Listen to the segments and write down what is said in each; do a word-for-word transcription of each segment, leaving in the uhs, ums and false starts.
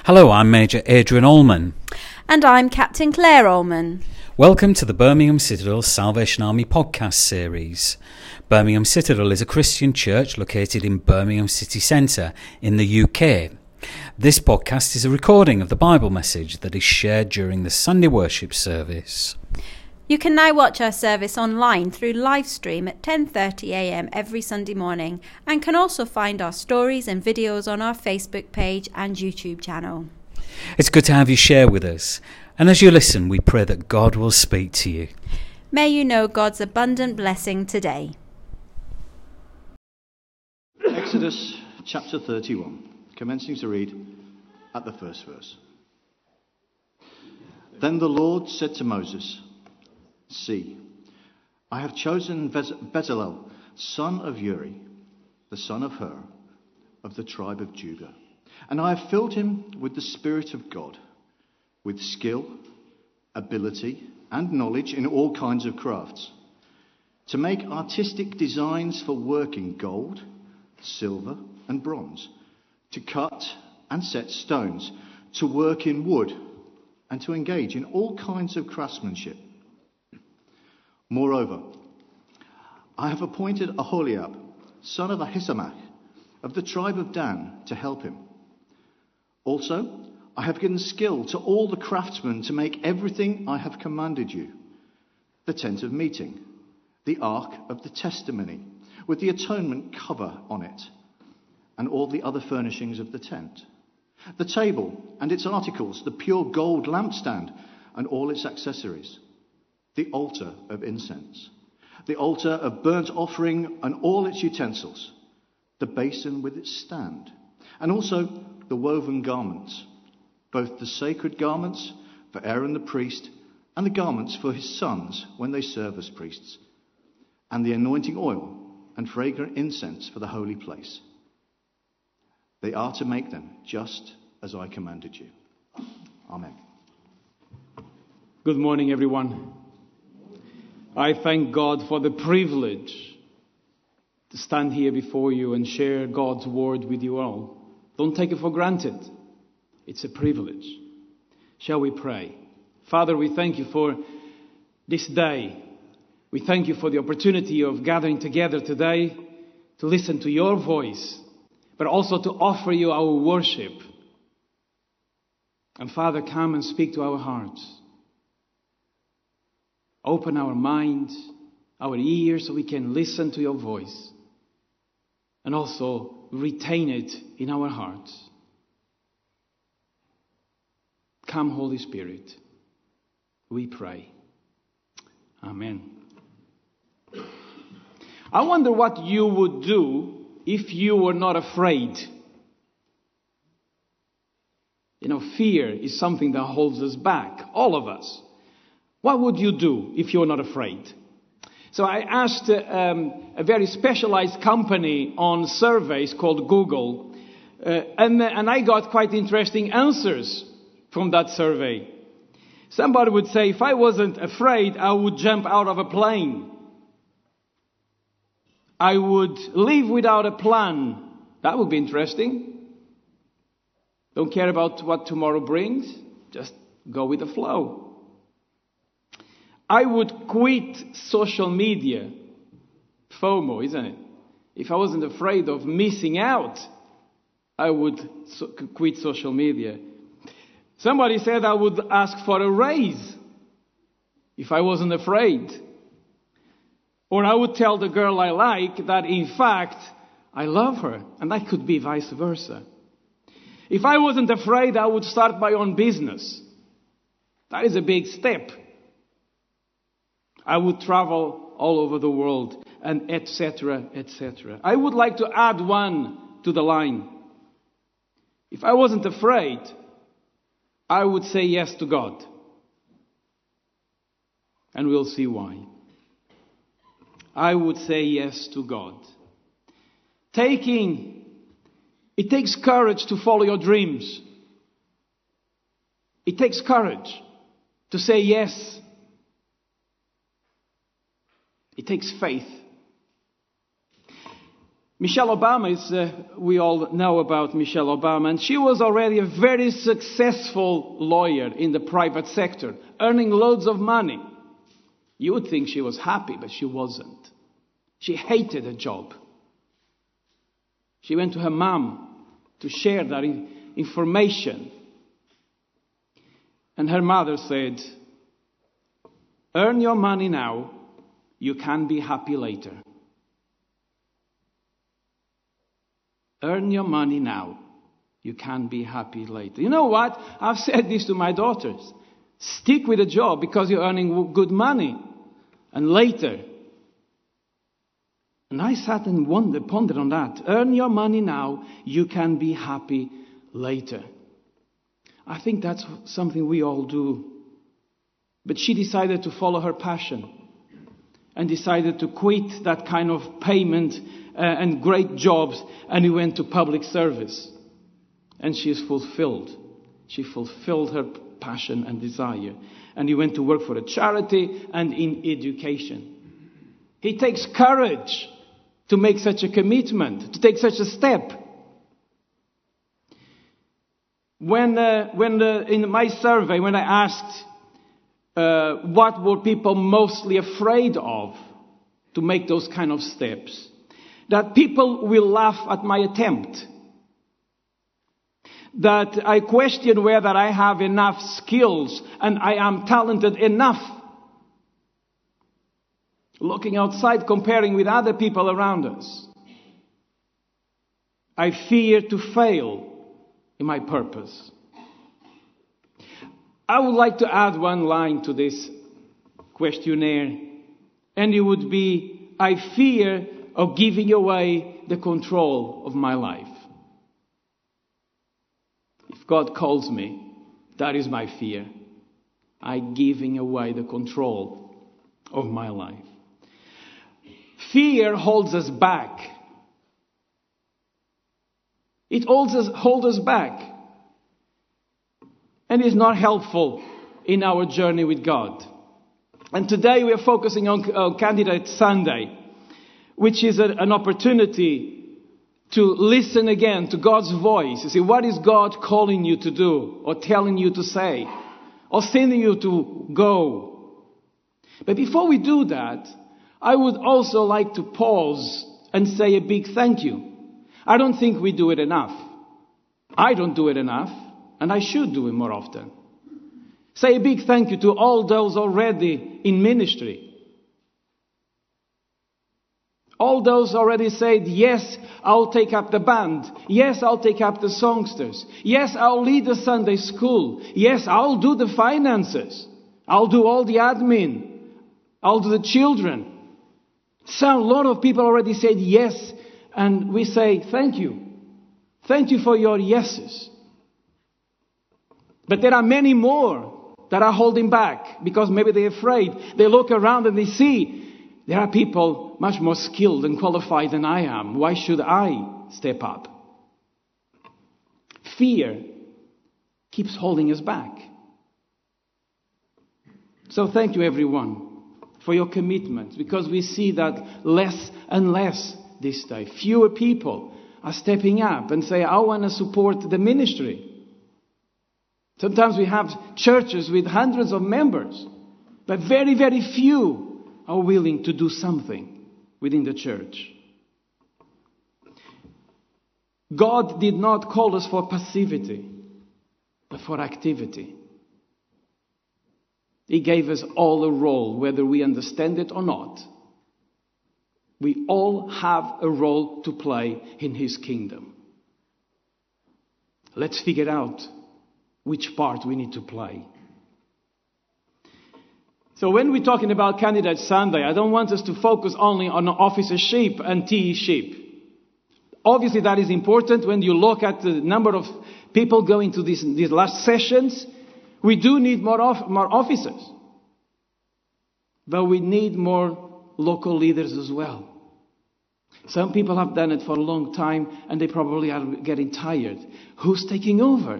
Hello, I'm Major Adrian Allman. And I'm Captain Claire Allman. Welcome to the Birmingham Citadel Salvation Army podcast series. Birmingham Citadel is a Christian church located in Birmingham city centre in the U K. This podcast is a recording of the Bible message that is shared during the Sunday worship service. You can now watch our service online through live stream at ten thirty a m every Sunday morning, and can also find our stories and videos on our Facebook page and YouTube channel. It's good to have you share with us, and as you listen, we pray that God will speak to you. May you know God's abundant blessing today. Exodus chapter thirty-one, commencing to read at the first verse. Then the Lord said to Moses, "See, I have chosen Bez- Bezalel, son of Uri, the son of Hur, of the tribe of Judah, and I have filled him with the Spirit of God, with skill, ability, and knowledge in all kinds of crafts, to make artistic designs for work in gold, silver, and bronze, to cut and set stones, to work in wood, and to engage in all kinds of craftsmanship. Moreover, I have appointed Aholiab, son of Ahisamach, of the tribe of Dan, to help him. Also, I have given skill to all the craftsmen to make everything I have commanded you: the tent of meeting, the ark of the testimony, with the atonement cover on it, and all the other furnishings of the tent, the table and its articles, the pure gold lampstand and all its accessories, the altar of incense, the altar of burnt offering and all its utensils, the basin with its stand, and also the woven garments, both the sacred garments for Aaron the priest and the garments for his sons when they serve as priests, and the anointing oil and fragrant incense for the holy place. They are to make them just as I commanded you." Amen. Good morning, everyone. I thank God for the privilege to stand here before you and share God's word with you all. Don't take it for granted. It's a privilege. Shall we pray? Father, we thank you for this day. We thank you for the opportunity of gathering together today to listen to your voice, but also to offer you our worship. And Father, come and speak to our hearts. Open our minds, our ears, so we can listen to your voice and also retain it in our hearts. Come, Holy Spirit, we pray. Amen. I wonder what you would do if you were not afraid. You know, fear is something that holds us back, all of us. What would you do if you're not afraid? So I asked uh, um, a very specialized company on surveys called Google, uh, and, uh, and I got quite interesting answers from that survey. Somebody would say, if I wasn't afraid, I would jump out of a plane. I would live without a plan. That would be interesting. Don't care about what tomorrow brings. Just go with the flow. I would quit social media. FOMO, isn't it? If I wasn't afraid of missing out, I would so- quit social media. Somebody said I would ask for a raise if I wasn't afraid. Or I would tell the girl I like that, in fact, I love her. And that could be vice versa. If I wasn't afraid, I would start my own business. That is a big step. I would travel all over the world, and et cetera, et cetera. I would like to add one to the line. If I wasn't afraid, I would say yes to God. And we'll see why. I would say yes to God. Taking, it takes courage to follow your dreams. It takes courage to say yes. It takes faith. Michelle Obama is, uh, we all know about Michelle Obama, and she was already a very successful lawyer in the private sector, earning loads of money. You would think she was happy, but she wasn't. She hated her job. She went to her mom to share that information. And her mother said, earn your money now, you can be happy later. Earn your money now. You can be happy later. You know what? I've said this to my daughters. Stick with a job because you're earning good money. And later. And I sat and wondered, pondered on that. Earn your money now. You can be happy later. I think that's something we all do. But she decided to follow her passion. And decided to quit that kind of payment Uh, and great jobs, and he went to public service. And she is fulfilled. She fulfilled her passion and desire. And he went to work for a charity and in education. It takes courage to make such a commitment, to take such a step. When, uh, when uh, in my survey, when I asked uh, what were people mostly afraid of to make those kind of steps, that people will laugh at my attempt. That I question whether I have enough skills and I am talented enough. Looking outside, comparing with other people around us. I fear to fail in my purpose. I would like to add one line to this questionnaire. And it would be, I fear of giving away the control of my life. If God calls me, that is my fear. I giving away the control of my life. Fear holds us back. It holds us, holds us back. And is not helpful in our journey with God. And today we are focusing on uh, Candidate Sunday, which is a, an opportunity to listen again to God's voice. You see, what is God calling you to do, or telling you to say, or sending you to go? But before we do that, I would also like to pause and say a big thank you. I don't think we do it enough. I don't do it enough, and I should do it more often. Say a big thank you to all those already in ministry. All those already said, yes, I'll take up the band. Yes, I'll take up the songsters. Yes, I'll lead the Sunday school. Yes, I'll do the finances. I'll do all the admin. I'll do the children. So a lot of people already said yes. And we say, thank you. Thank you for your yeses. But there are many more that are holding back because maybe they're afraid. They look around and they see there are people much more skilled and qualified than I am. Why should I step up? Fear keeps holding us back. So thank you everyone for your commitment, because we see that less and less this day. Fewer people are stepping up and say, I want to support the ministry. Sometimes we have churches with hundreds of members, but very, very few are willing to do something within the church. God did not call us for passivity, but for activity. He gave us all a role, whether we understand it or not. We all have a role to play in His kingdom. Let's figure out which part we need to play. So when we're talking about Candidate Sunday, I don't want us to focus only on officership and T E-ship. Obviously that is important when you look at the number of people going to these, these last sessions. We do need more, of, more officers. But we need more local leaders as well. Some people have done it for a long time and they probably are getting tired. Who's taking over?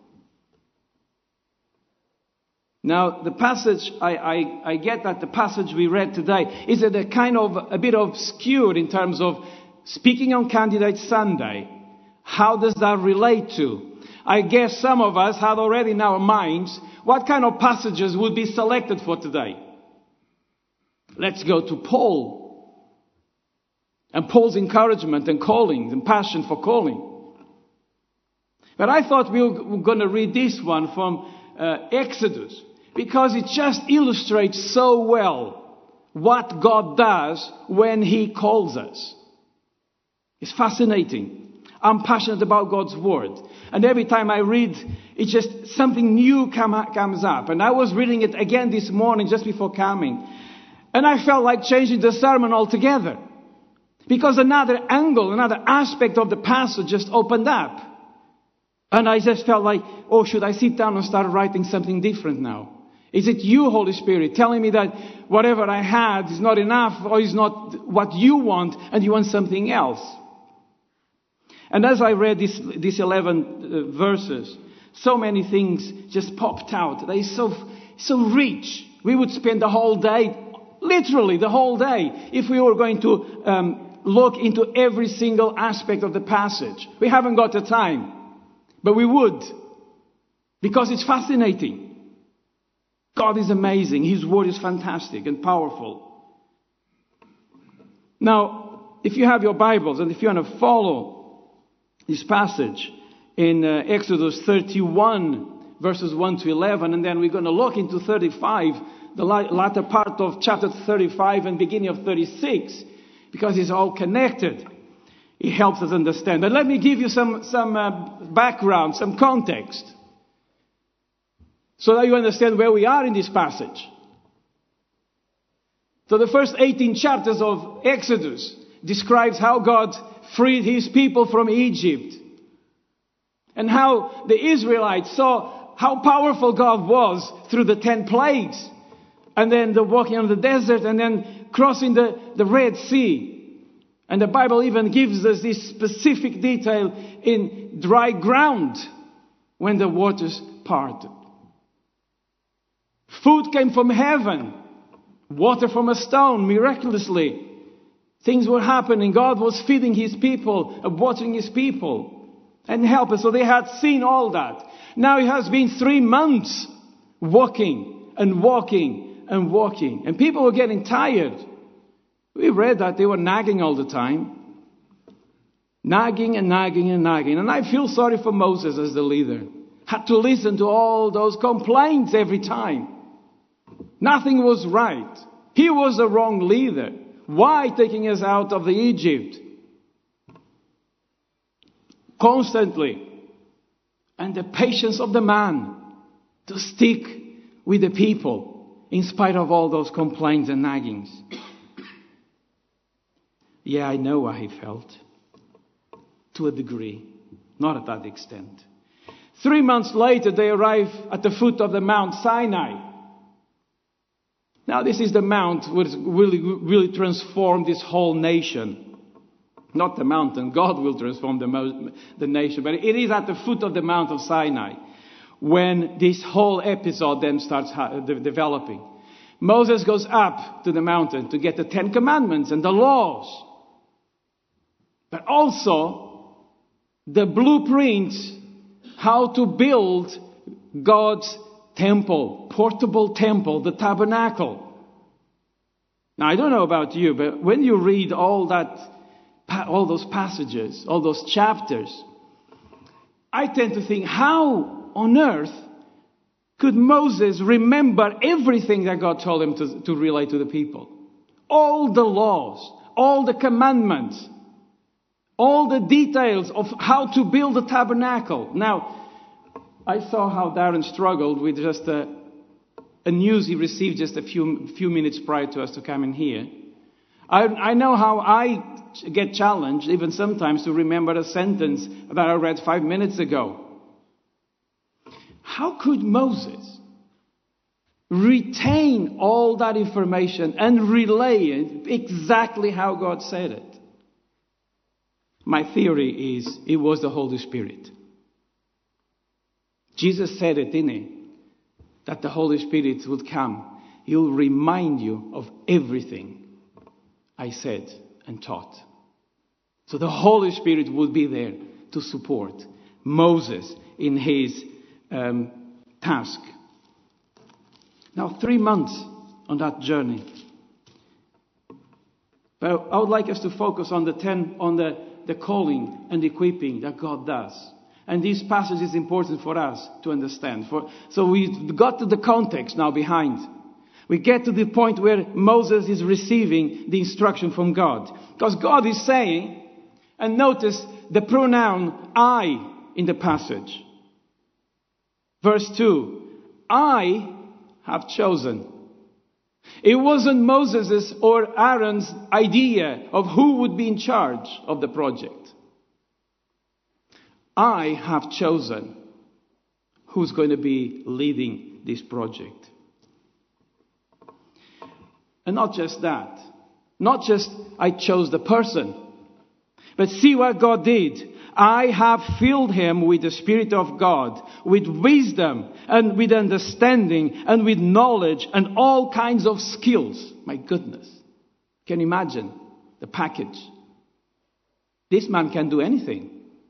Now, the passage, I, I, I get that the passage we read today is a kind of a bit obscure in terms of speaking on Candidate Sunday, how does that relate to? I guess some of us have already in our minds what kind of passages would be selected for today. Let's go to Paul. And Paul's encouragement and calling and passion for calling. But I thought we were going to read this one from uh, Exodus, because it just illustrates so well what God does when He calls us. It's fascinating. I'm passionate about God's Word. And every time I read, it just something new come, comes up. And I was reading it again this morning just before coming. And I felt like changing the sermon altogether. Because another angle, another aspect of the passage just opened up. And I just felt like, oh, should I sit down and start writing something different now? Is it you, Holy Spirit, telling me that whatever I had is not enough or is not what you want and you want something else? And as I read this, these eleven uh, verses, so many things just popped out. They're so, so rich. We would spend the whole day, literally the whole day, if we were going to um, look into every single aspect of the passage. We haven't got the time, but we would, because it's fascinating. God is amazing. His word is fantastic and powerful. Now, if you have your Bibles and if you want to follow this passage in uh, Exodus thirty-one, verses one to eleven, and then we're going to look into thirty-five, the latter part of chapter thirty-five and beginning of thirty-six, because it's all connected. It helps us understand. But let me give you some, some uh, background, some context, so that you understand where we are in this passage. So the first eighteen chapters of Exodus describes how God freed His people from Egypt. And how the Israelites saw how powerful God was through the ten plagues. And then the walking on the desert and then crossing the, the Red Sea. And the Bible even gives us this specific detail in dry ground when the waters parted. Food came from heaven. Water from a stone, miraculously. Things were happening. God was feeding His people, and watering His people, and helping. So they had seen all that. Now it has been three months walking and walking and walking. And people were getting tired. We read that they were nagging all the time. Nagging and nagging and nagging. And I feel sorry for Moses as the leader. Had to listen to all those complaints every time. Nothing was right. He was the wrong leader. Why taking us out of the Egypt? Constantly. And the patience of the man to stick with the people in spite of all those complaints and naggings. Yeah, I know how he felt. To a degree. Not at that extent. Three months later, they arrive at the foot of the Mount Sinai. Now, this is the mount which really, really transformed this whole nation. Not the mountain. God will transform the, mo- the nation. But it is at the foot of the Mount of Sinai when this whole episode then starts ha- de- developing. Moses goes up to the mountain to get the Ten Commandments and the laws. But also the blueprint how to build God's temple, portable temple, the tabernacle. Now, I don't know about you, but when you read all that, all those passages, all those chapters, I tend to think, how on earth could Moses remember everything that God told him to, to relay to the people? All the laws, all the commandments, all the details of how to build a tabernacle. Now, I saw how Darren struggled with just a, a news he received just a few few minutes prior to us to come in here. I, I know how I get challenged, even sometimes, to remember a sentence that I read five minutes ago. How could Moses retain all that information and relay it exactly how God said it? My theory is it was the Holy Spirit. Jesus said it, didn't He? That the Holy Spirit would come. He'll remind you of everything I said and taught. So the Holy Spirit would be there to support Moses in his um, task. Now, three months on that journey. But I would like us to focus on the ten, on the, the calling and equipping that God does. And this passage is important for us to understand. For, so we've got to the context now behind. We get to the point where Moses is receiving the instruction from God. Because God is saying, and notice the pronoun I in the passage. Verse two, I have chosen. It wasn't Moses' or Aaron's idea of who would be in charge of the project. I have chosen who's going to be leading this project. And not just that. Not just I chose the person. But see what God did. I have filled him with the Spirit of God, with wisdom and with understanding and with knowledge and all kinds of skills. My goodness. Can you imagine the package? This man can do anything.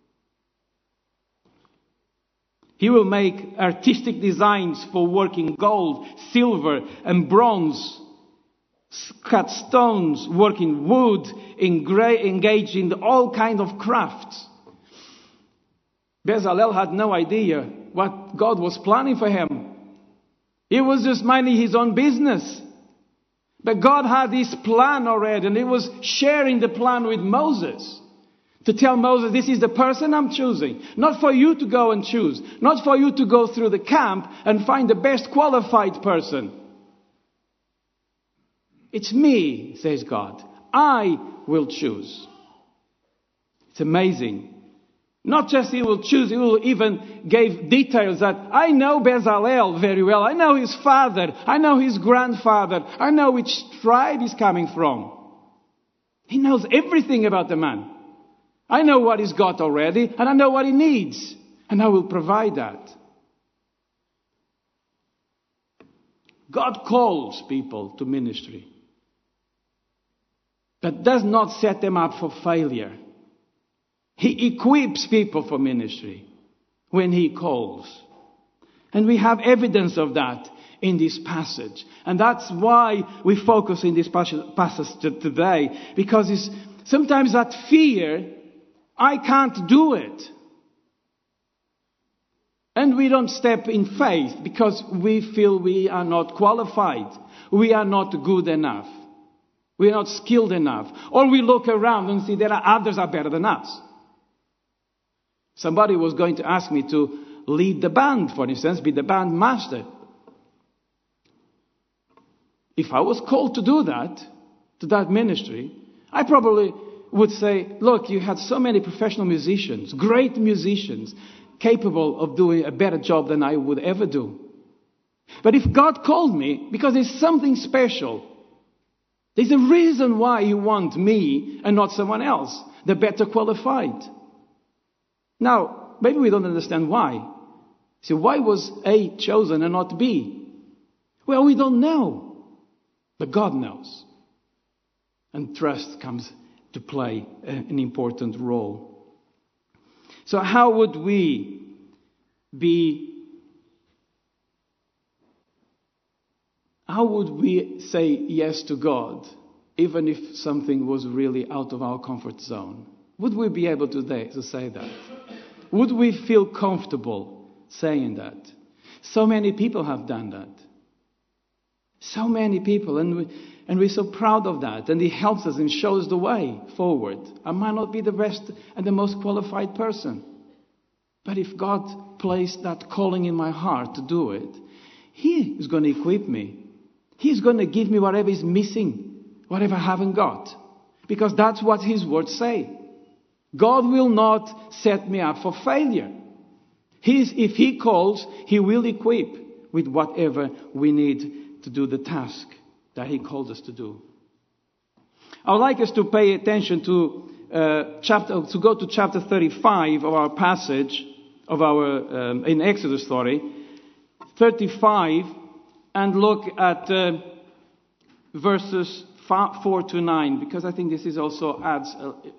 He will make artistic designs for working gold, silver and bronze, cut stones, working wood, engra- engage in all kinds of crafts. Bezalel had no idea what God was planning for him. He was just minding his own business. But God had this plan already, and he was sharing the plan with Moses. To tell Moses, this is the person I'm choosing. Not for you to go and choose. Not for you to go through the camp and find the best qualified person. It's me, says God. I will choose. It's amazing. Not just he will choose, he will even give details that I know Bezalel very well. I know his father. I know his grandfather. I know which tribe he's coming from. He knows everything about the man. I know what he's got already, and I know what he needs. And I will provide that. God calls people to ministry, but does not set them up for failure. He equips people for ministry when he calls. And we have evidence of that in this passage. And that's why we focus in this passage today. Because it's sometimes that fear, I can't do it. And we don't step in faith because we feel we are not qualified. We are not good enough. We are not skilled enough. Or we look around and see there are others are better than us. Somebody was going to ask me to lead the band, for instance, be the band master. If I was called to do that, to that ministry, I probably would say, look, you had so many professional musicians, great musicians, capable of doing a better job than I would ever do. But if God called me, because there's something special, there's a reason why you want me and not someone else, the better qualified. Now, maybe we don't understand why. So why was A chosen and not B? Well, we don't know. But God knows. And trust comes to play an important role. So how would we be, how would we say yes to God, even if something was really out of our comfort zone? Would we be able to, to say that? Would we feel comfortable saying that? So many people have done that. So many people. And, we, and we're so proud of that. And it helps us and shows the way forward. I might not be the best and the most qualified person. But if God placed that calling in my heart to do it, He is going to equip me. He's going to give me whatever is missing, whatever I haven't got. Because that's what His words say. God will not set me up for failure. He's, if He calls, He will equip with whatever we need to do the task that He called us to do. I would like us to pay attention to uh, chapter, to go to chapter thirty-five of our passage, of our, um, in Exodus, sorry, thirty-five, and look at uh, verses four to nine, because I think this is also adds uh,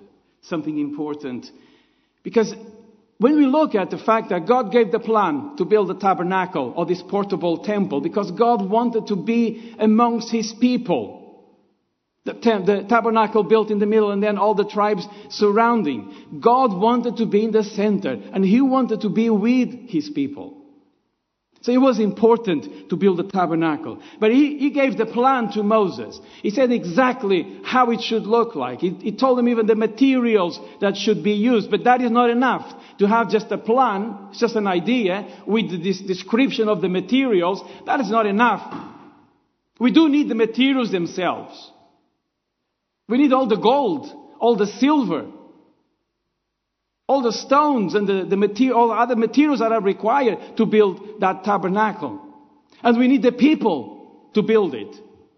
something important. Because when we look at the fact that God gave the plan to build the tabernacle or this portable temple, because God wanted to be amongst his people. The, tem- the tabernacle built in the middle and then all the tribes surrounding. God wanted to be in the center and he wanted to be with his people. So it was important to build the tabernacle. But he, he gave the plan to Moses. He said exactly how it should look like. He, he told him even the materials that should be used. But that is not enough to have just a plan, it's just an idea with this description of the materials. That is not enough. We do need the materials themselves. We need all the gold, all the silver, all the stones and the, the material, all the other materials that are required to build that tabernacle. And we need the people to build it.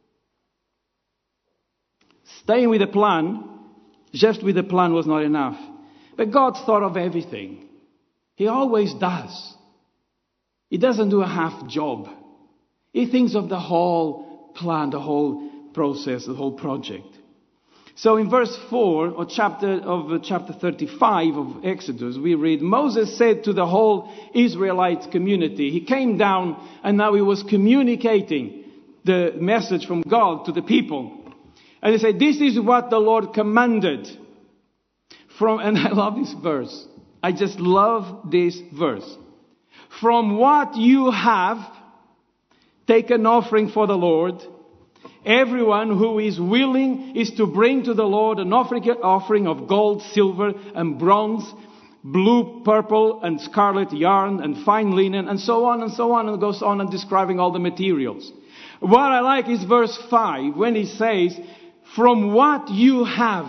Staying with the plan, just with the plan was not enough. But God thought of everything. He always does. He doesn't do a half job. He thinks of the whole plan, the whole process, the whole project. So in verse four or chapter of uh, chapter thirty-five of Exodus, we read, Moses said to the whole Israelite community, he came down and now he was communicating the message from God to the people. And he said, this is what the Lord commanded. From, and I love this verse. I just love this verse. From what you have, take an offering for the Lord. Everyone who is willing is to bring to the Lord an offering of gold, silver, and bronze, blue, purple, and scarlet yarn, and fine linen, and so on and so on, and goes on and describing all the materials. What I like is verse five, when he says, from what you have.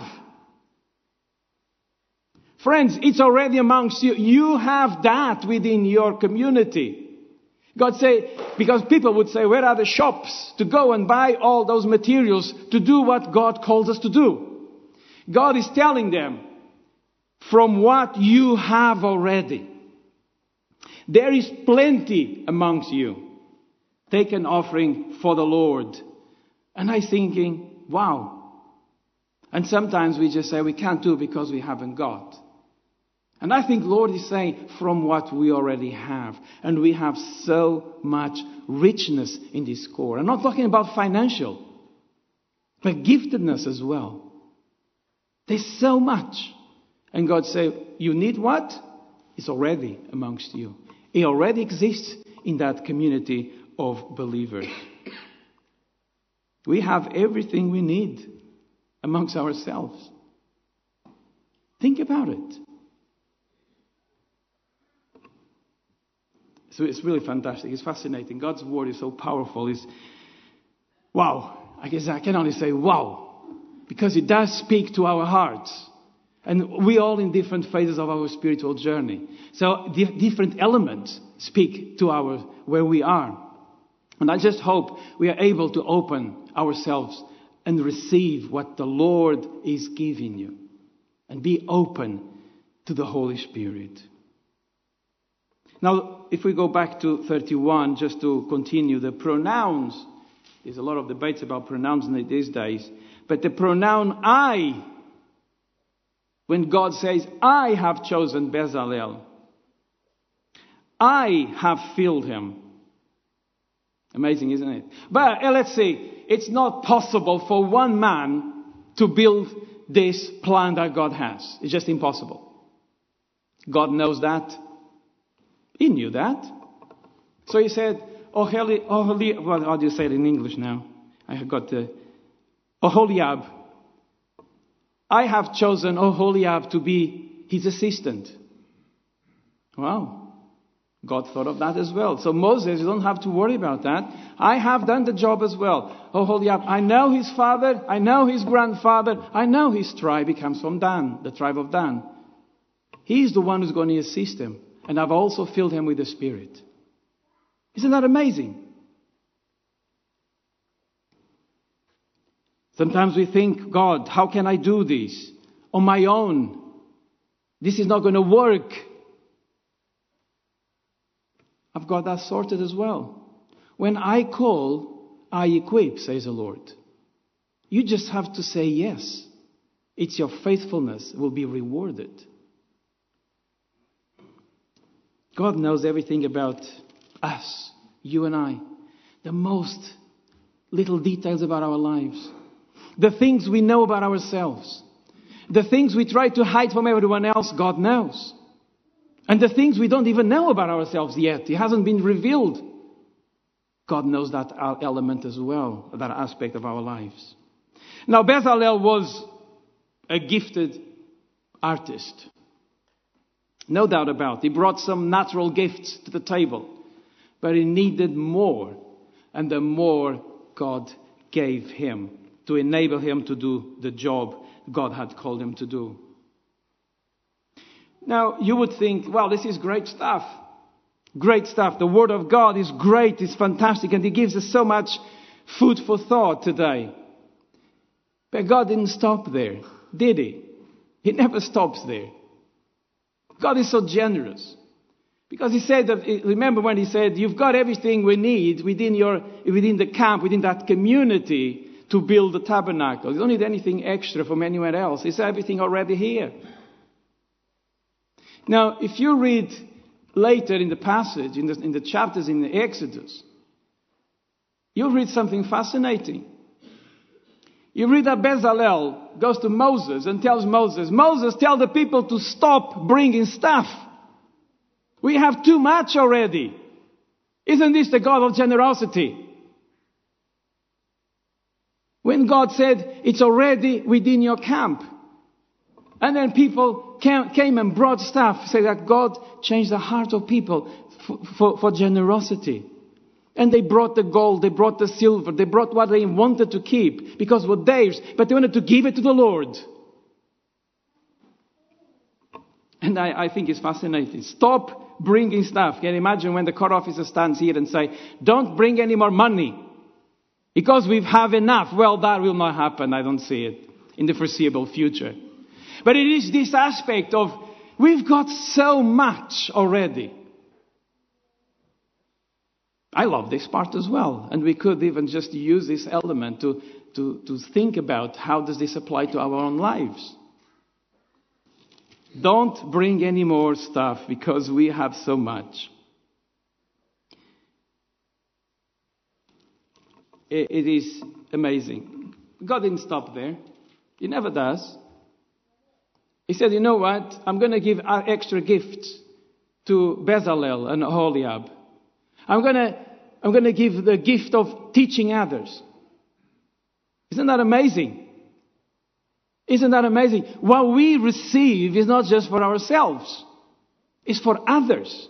Friends, it's already amongst you. You have that within your community. God say, because people would say, where are the shops to go and buy all those materials to do what God calls us to do? God is telling them, from what you have already, there is plenty amongst you. Take an offering for the Lord. And I'm thinking, wow. And sometimes we just say we can't do it because we haven't got. And I think Lord is saying, from what we already have. And we have so much richness in this core. I'm not talking about financial, but giftedness as well. There's so much. And God said, you need what? It's already amongst you. It already exists in that community of believers. We have everything we need amongst ourselves. Think about it. So it's really fantastic. It's fascinating. God's word is so powerful. It's, wow. I guess I can only say wow. Because it does speak to our hearts. And we all in different phases of our spiritual journey. So the different elements speak to our where we are. And I just hope we are able to open ourselves and receive what the Lord is giving you. And be open to the Holy Spirit. Now, if we go back to thirty-one, just to continue, the pronouns, there's a lot of debates about pronouns these days, but the pronoun I, when God says, I have chosen Bezalel, I have filled him. Amazing, isn't it? But uh, let's see, it's not possible for one man to build this plan that God has. It's just impossible. God knows that. He knew that. So he said, Oholi, Oholi, well, how do you say it in English now? I have got the, Oholiab. I have chosen Oholiab to be his assistant. Wow. God thought of that as well. So Moses, you don't have to worry about that. I have done the job as well. Oholiab, I know his father. I know his grandfather. I know his tribe. He comes from Dan, the tribe of Dan. He's the one who's going to assist him. And I've also filled him with the Spirit. Isn't that amazing? Sometimes we think, God, how can I do this on my own? This is not going to work. I've got that sorted as well. When I call, I equip, says the Lord. You just have to say yes. It's your faithfulness will be rewarded. God knows everything about us, you and I. The most little details about our lives. The things we know about ourselves. The things we try to hide from everyone else, God knows. And the things we don't even know about ourselves yet, it hasn't been revealed. God knows that element as well, that aspect of our lives. Now, Bezalel was a gifted artist. No doubt about it. He brought some natural gifts to the table. But he needed more. And the more God gave him to enable him to do the job God had called him to do. Now, you would think, well, this is great stuff. Great stuff. The Word of God is great, it's fantastic, and it gives us so much food for thought today. But God didn't stop there, did He? He never stops there. God is so generous. Because He said, that, remember when He said, you've got everything we need within your, within the camp, within that community to build the tabernacle. You don't need anything extra from anywhere else. It's everything already here. Now, if you read later in the passage, in the, in the chapters in the Exodus, you'll read something fascinating. You read that Bezalel goes to Moses and tells Moses, Moses, tell the people to stop bringing stuff. We have too much already. Isn't this the God of generosity? When God said, it's already within your camp. And then people came, came and brought stuff. Say that God changed the heart of people for, for, for generosity. And they brought the gold, they brought the silver, they brought what they wanted to keep because it was theirs, but they wanted to give it to the Lord. And I, I think it's fascinating. Stop bringing stuff. Can you imagine when the court officer stands here and say, don't bring any more money because we have enough. Well, that will not happen. I don't see it in the foreseeable future. But it is this aspect of we've got so much already. I love this part as well. And we could even just use this element to, to, to think about how does this apply to our own lives. Don't bring any more stuff because we have so much. It, it is amazing. God didn't stop there. He never does. He said, you know what? I'm going to give extra gifts to Bezalel and Oholiab. I'm going to, I'm going to give the gift of teaching others. Isn't that amazing? Isn't that amazing? What we receive is not just for ourselves. It's for others.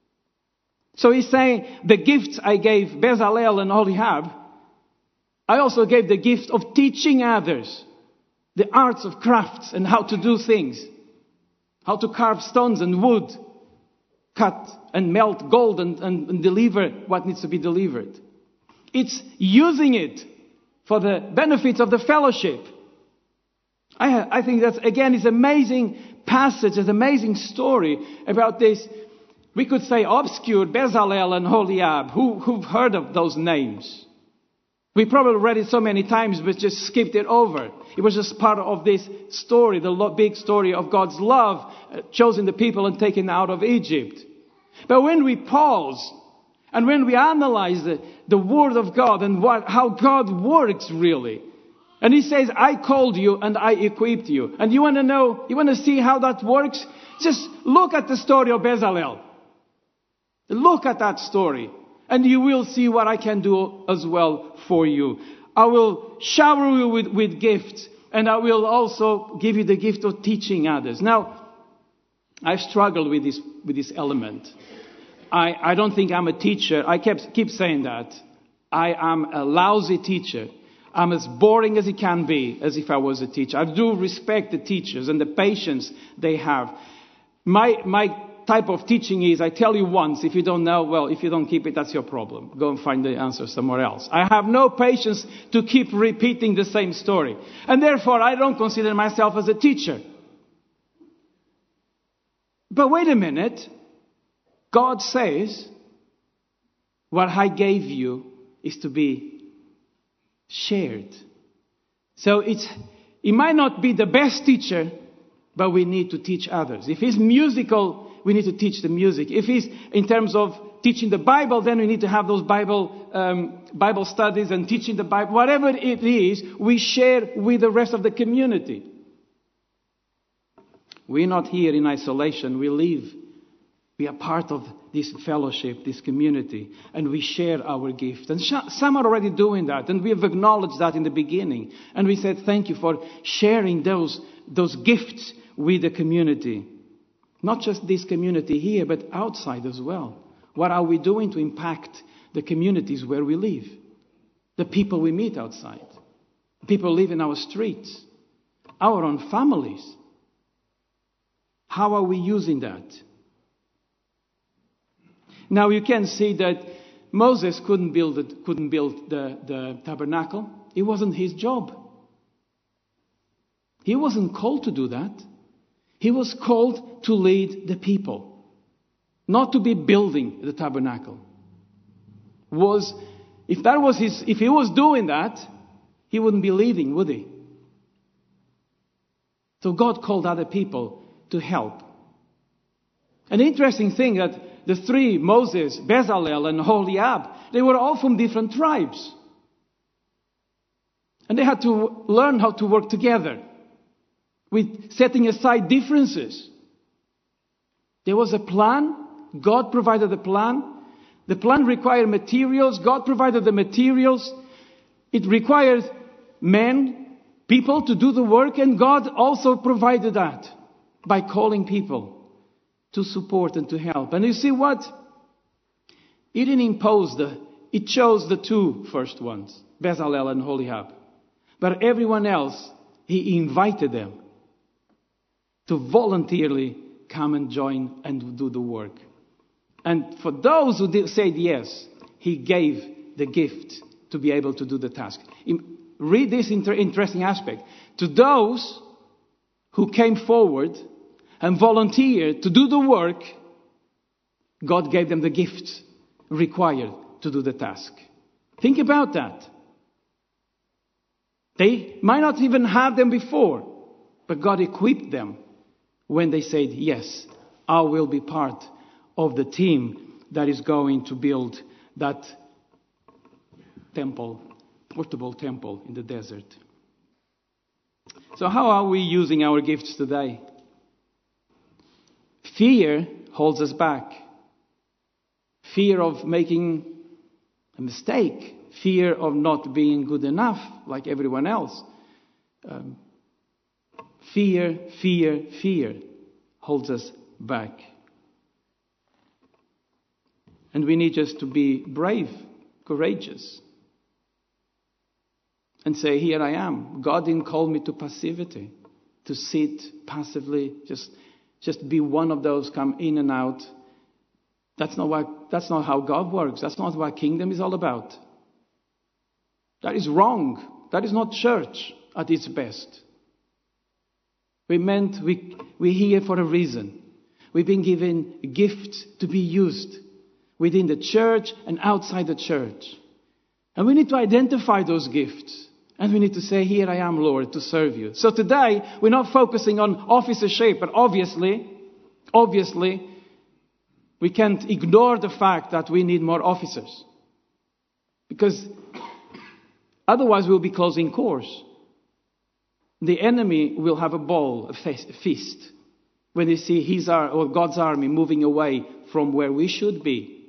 So he's saying, the gifts I gave Bezalel and Oholiab, I also gave the gift of teaching others the arts of crafts and how to do things. How to carve stones and wood. Cut and melt gold and, and, and deliver what needs to be delivered. It's using it for the benefits of the fellowship. I, I think that, again, is amazing passage, an amazing story about this, we could say, obscure Bezalel and Oholiab. Who, who've heard of those names? We probably read it so many times, but just skipped it over. It was just part of this story, the big story of God's love, uh, choosing the people and taking out of Egypt. But when we pause, and when we analyze the, the Word of God and what, how God works really, and He says, I called you and I equipped you. And you want to know, you want to see how that works? Just look at the story of Bezalel. Look at that story. And you will see what I can do as well for you. I will shower you with, with gifts. And I will also give you the gift of teaching others. Now, I've struggled with this, with this element. I, I don't think I'm a teacher. I kept, keep saying that. I am a lousy teacher. I'm as boring as it can be, as if I was a teacher. I do respect the teachers and the patience they have. My, my type of teaching is, I tell you once, if you don't know, well, if you don't keep it, that's your problem. Go and find the answer somewhere else. I have no patience to keep repeating the same story. And therefore, I don't consider myself as a teacher. But wait a minute. God says, what I gave you is to be shared. So it's, He might not be the best teacher, but we need to teach others. If he's musical, we need to teach the music. If he's in terms of teaching the Bible, then we need to have those Bible um, Bible studies and teaching the Bible. Whatever it is, we share with the rest of the community. We're not here in isolation. We live. We are part of this fellowship, this community, and we share our gift. And sh- some are already doing that, and we have acknowledged that in the beginning. And we said, thank you for sharing those, those gifts with the community. Not just this community here, but outside as well. What are we doing to impact the communities where we live? The people we meet outside. People live in our streets. Our own families. How are we using that? Now you can see that Moses couldn't build it, couldn't build the, the tabernacle. It wasn't his job. He wasn't called to do that. He was called to lead the people, not to be building the tabernacle. Was if that was his, if he was doing that, he wouldn't be leading, would he? So God called other people to help. An interesting thing that the three, Moses, Bezalel, and Oholiab, they were all from different tribes. And they had to learn how to work together with setting aside differences. There was a plan. God provided the plan. The plan required materials. God provided the materials. It required men, people to do the work, and God also provided that by calling people to support and to help. And you see what? He didn't impose the, it chose the two first ones, Bezalel and Oholiab. But everyone else, he invited them to voluntarily come and join and do the work. And for those who did, said yes, he gave the gift to be able to do the task. Read this inter- interesting aspect. To those who came forward and volunteered to do the work, God gave them the gifts required to do the task. Think about that. They might not even have them before, but God equipped them when they said, yes, I will be part of the team that is going to build that temple, portable temple in the desert. So how are we using our gifts today? Fear holds us back. Fear of making a mistake. Fear of not being good enough like everyone else. Um, fear, fear, fear holds us back. And we need just to be brave, courageous. And say, here I am. God didn't call me to passivity. To sit passively, just... Just be one of those come in and out. That's not what, that's not how God works. That's not what kingdom is all about. That is wrong. That is not church at its best. We meant we, we're here for a reason. We've been given gifts to be used within the church and outside the church. And we need to identify those gifts. And we need to say, here I am, Lord, to serve you. So today, we're not focusing on officership, but obviously, obviously, we can't ignore the fact that we need more officers. Because otherwise we'll be closing course. The enemy will have a ball, a feast, when they see his or God's army moving away from where we should be.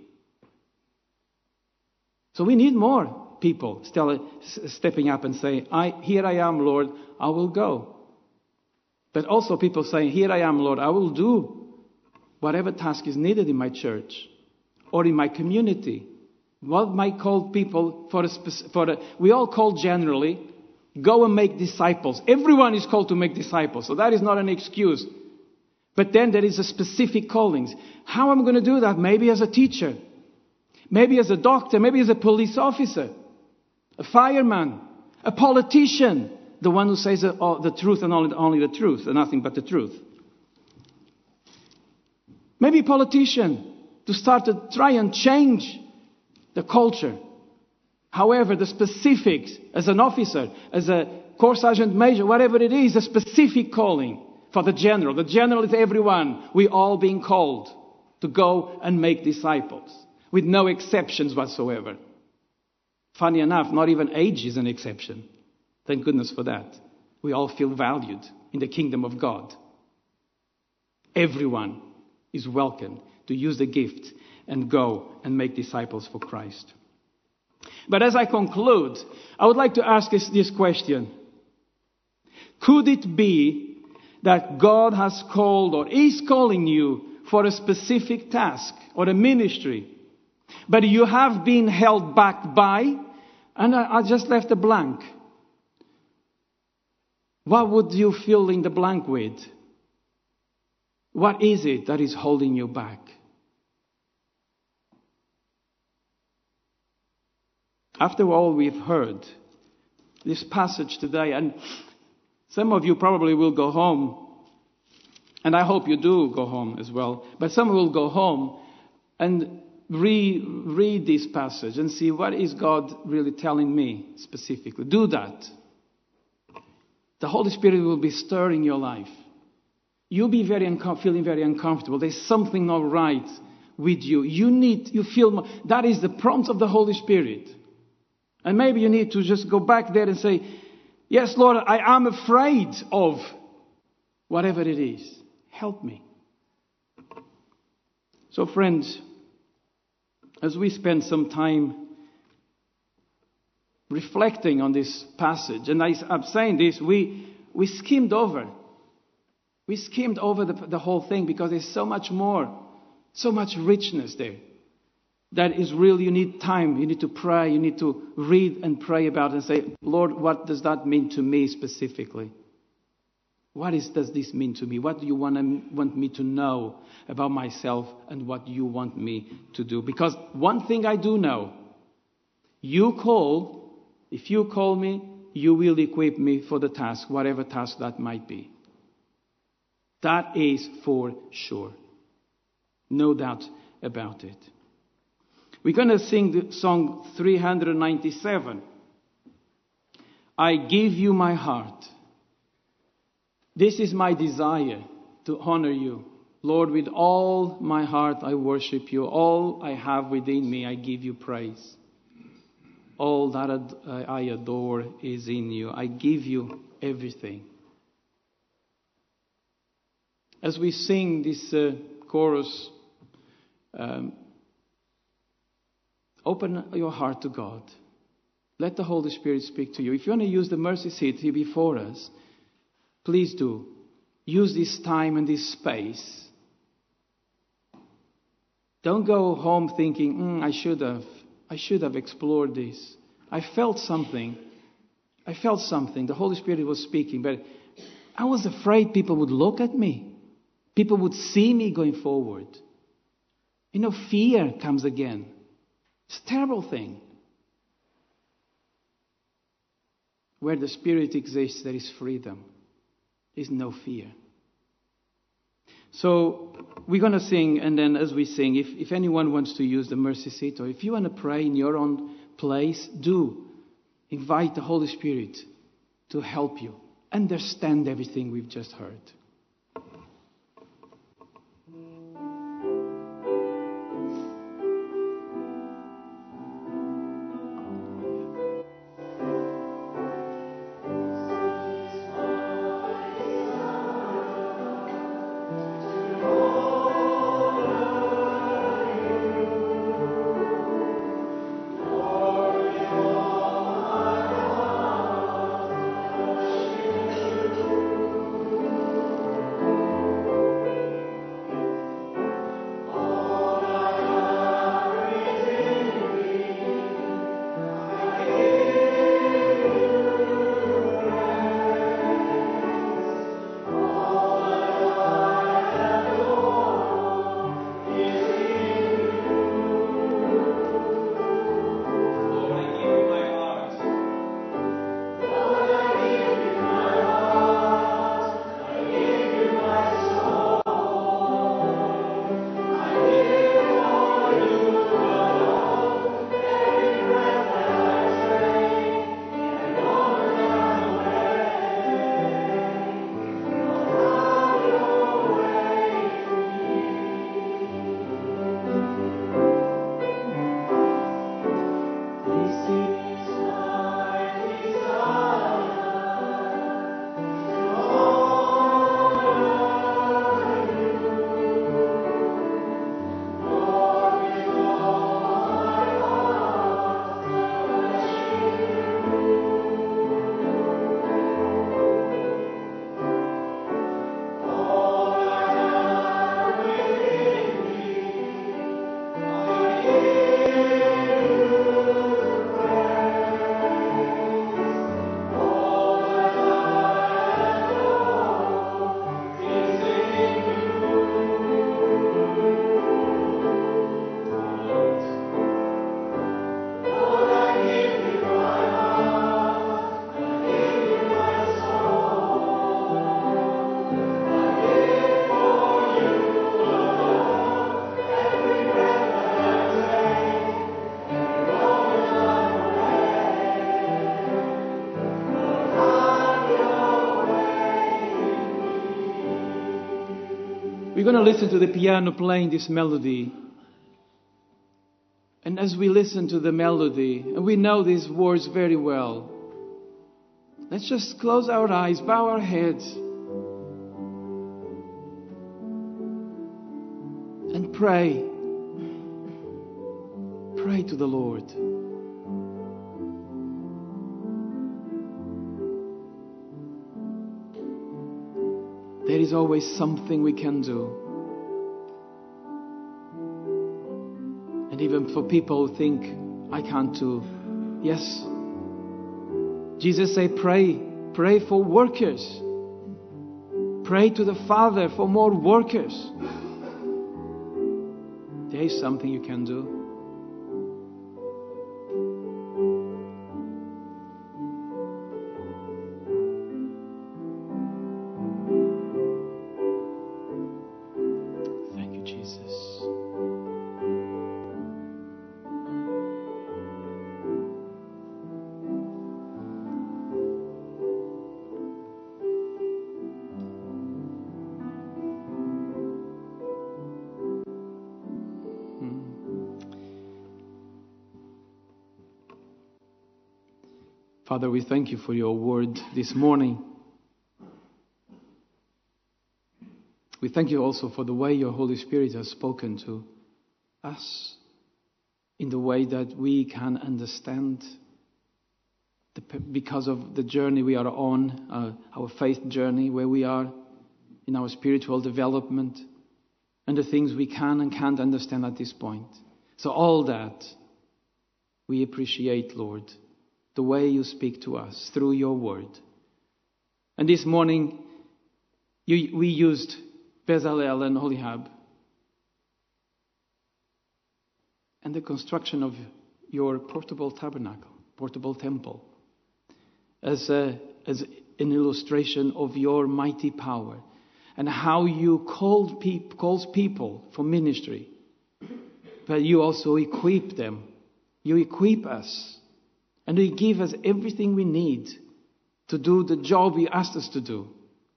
So we need more people still stepping up and saying, I, here I am, Lord, I will go. But also people saying, here I am, Lord, I will do whatever task is needed in my church or in my community. What might call people for a, for a, we all call generally, go and make disciples. Everyone is called to make disciples. So that is not an excuse. But then there is a specific callings. How am I going to do that? Maybe as a teacher. Maybe as a doctor. Maybe as a police officer. A fireman, a politician, the one who says the truth and only, only the truth and nothing but the truth. Maybe a politician to start to try and change the culture. However, the specifics as an officer, as a corps sergeant major, whatever it is, a specific calling for the general. The general is everyone. We all being called to go and make disciples with no exceptions whatsoever. Funny enough, not even age is an exception. Thank goodness for that. We all feel valued in the kingdom of God. Everyone is welcome to use the gift and go and make disciples for Christ. But as I conclude, I would like to ask us this question. Could it be that God has called or is calling you for a specific task or a ministry, but you have been held back by, and I, I just left a blank. What would you fill in the blank with? What is it that is holding you back? After all we've heard, this passage today, and some of you probably will go home, and I hope you do go home as well, but some will go home and re- read this passage and see what is God really telling me specifically. Do that. The Holy Spirit will be stirring your life. You'll be very uncom- feeling very uncomfortable. There's something not right with you. You need, you feel, more, that is the prompt of the Holy Spirit. And maybe you need to just go back there and say, yes, Lord, I am afraid of whatever it is. Help me. So friends, as we spend some time reflecting on this passage, and I, I'm saying this, we, we skimmed over. We skimmed over the, the whole thing because there's so much more, so much richness there. That is really, you need time, you need to pray, you need to read and pray about it and say, Lord, what does that mean to me specifically? What is, does this mean to me? What do you want, to, want me to know about myself and what you want me to do? Because one thing I do know, you call, if you call me, you will equip me for the task, whatever task that might be. That is for sure. No doubt about it. We're going to sing the song three ninety-seven. I give you my heart. This is my desire to honor you. Lord, with all my heart I worship you. All I have within me I give you praise. All that I adore is in you. I give you everything. As we sing this uh, chorus, um, open your heart to God. Let the Holy Spirit speak to you. If you want to use the mercy seat here before us, please do. Use this time and this space. Don't go home thinking, mm, I should have. I should have explored this. I felt something. I felt something. The Holy Spirit was speaking, but I was afraid people would look at me. People would see me going forward. You know, fear comes again. It's a terrible thing. Where the Spirit exists, there is freedom. There is no fear. So we're going to sing, and then as we sing, if, if anyone wants to use the mercy seat, or if you want to pray in your own place, do. Invite the Holy Spirit to help you understand everything we've just heard. we're going to listen to the piano playing this melody. And as we listen to the melody, and we know these words very well, let's just close our eyes, bow our heads, and pray. Pray to the Lord. There is always something we can do. And even for people who think, I can't do. Yes. Jesus said, pray. Pray for workers. Pray to the Father for more workers. There is something you can do. Father, we thank you for your word this morning. We thank you also for the way your Holy Spirit has spoken to us in the way that we can understand the, because of the journey we are on, uh, our faith journey, where we are in our spiritual development, and the things we can and can't understand at this point. So all that we appreciate, Lord, the way you speak to us through your word. And this morning, you, we used Bezalel and Oholiab and the construction of your portable tabernacle, portable temple, as, a, as an illustration of your mighty power and how you called peop, calls people for ministry, but you also equip them. You equip us. And you give us everything we need to do the job you asked us to do.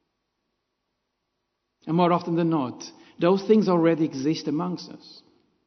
And more often than not, those things already exist amongst us.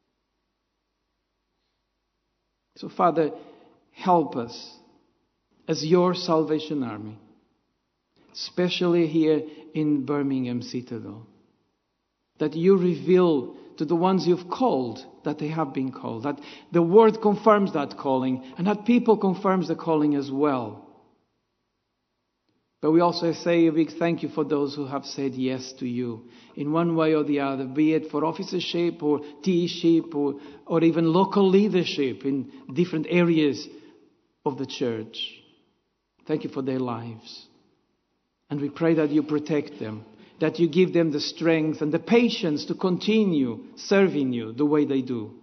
So, Father, help us as your Salvation Army, especially here in Birmingham Citadel, that you reveal to the ones you've called that they have been called, that the word confirms that calling, and that people confirms the calling as well. But we also say a big thank you for those who have said yes to you in one way or the other, be it for officership or teaship or, or even local leadership in different areas of the church. Thank you for their lives. And we pray that you protect them, that you give them the strength and the patience to continue serving you the way they do.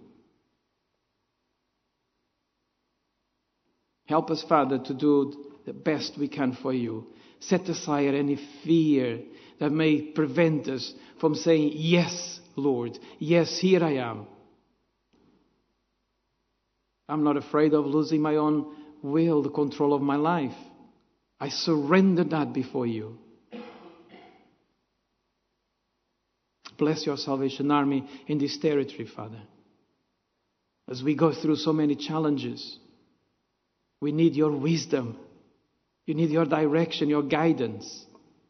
Help us, Father, to do the best we can for you. Set aside any fear that may prevent us from saying, yes, Lord, yes, here I am. I'm not afraid of losing my own will, the control of my life. I surrender that before you. Bless your Salvation Army in this territory, Father. As we go through so many challenges, we need your wisdom. You need your direction, your guidance.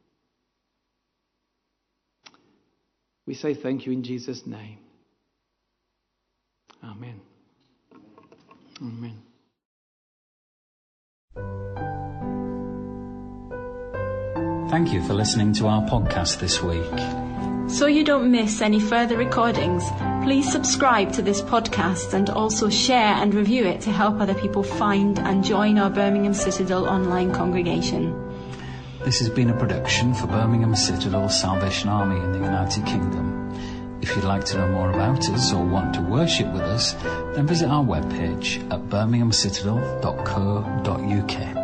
We say thank you in Jesus' name. Amen. Amen. Thank you for listening to our podcast this week. So you don't miss any further recordings, please subscribe to this podcast and also share and review it to help other people find and join our Birmingham Citadel online congregation. This has been a production for Birmingham Citadel Salvation Army in the United Kingdom. If you'd like to know more about us or want to worship with us, then visit our webpage at birmingham citadel dot co dot uk.